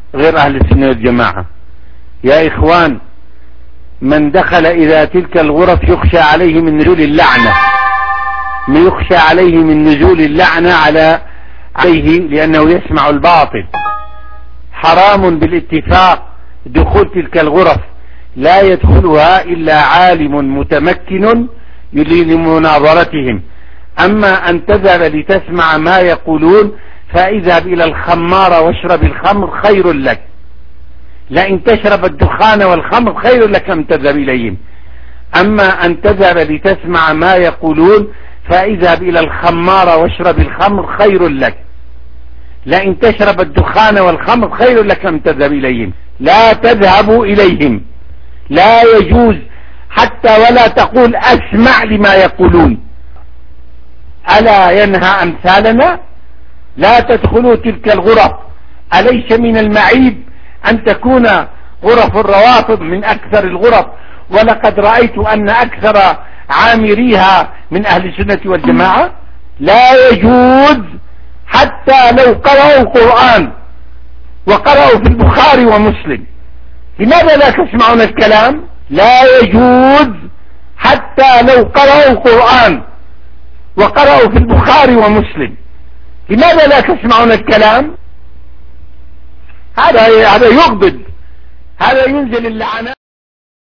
غير أهل السنة والجماعة. يا إخوان، من دخل إلى تلك الغرف يخشى عليه من نزول اللعنة، يخشى عليه من نزول اللعنة عليه لأنه يسمع الباطل. حرام بالاتفاق دخول تلك الغرف، لا يدخلها إلا عالم متمكن لمناظرتهم. أما أن تذهب لتسمع ما يقولون فاذهب إلى الخمار واشرب الخمر خير لك، لئن تشرب الدخان والخمر خير لك أن تذهب إليهم. أما أن تذهب لتسمع ما يقولون فاذهب إلى الخمار واشرب الخمر خير لك، لئن تشرب الدخان والخمر خير لك أن تذهب إليهم. لا تذهبوا إليهم، لا يجوز حتى ولا تقول أسمع لما يقولون. ألا ينهى أمثالنا؟ لا تدخلوا تلك الغرف. أليس من المعيب أن تكون غرف الروافض من أكثر الغرف؟ ولقد رأيت أن أكثر عامريها من أهل السنة والجماعة. لا يجوز حتى لو قرأوا القرآن وقرأوا في البخاري ومسلم. لماذا لا تسمعون الكلام؟ لا يجوز حتى لو قرأوا القرآن وقرأوا في البخاري ومسلم. لماذا لا تسمعون الكلام؟ هذا يغضب، هذا ينزل اللعنات.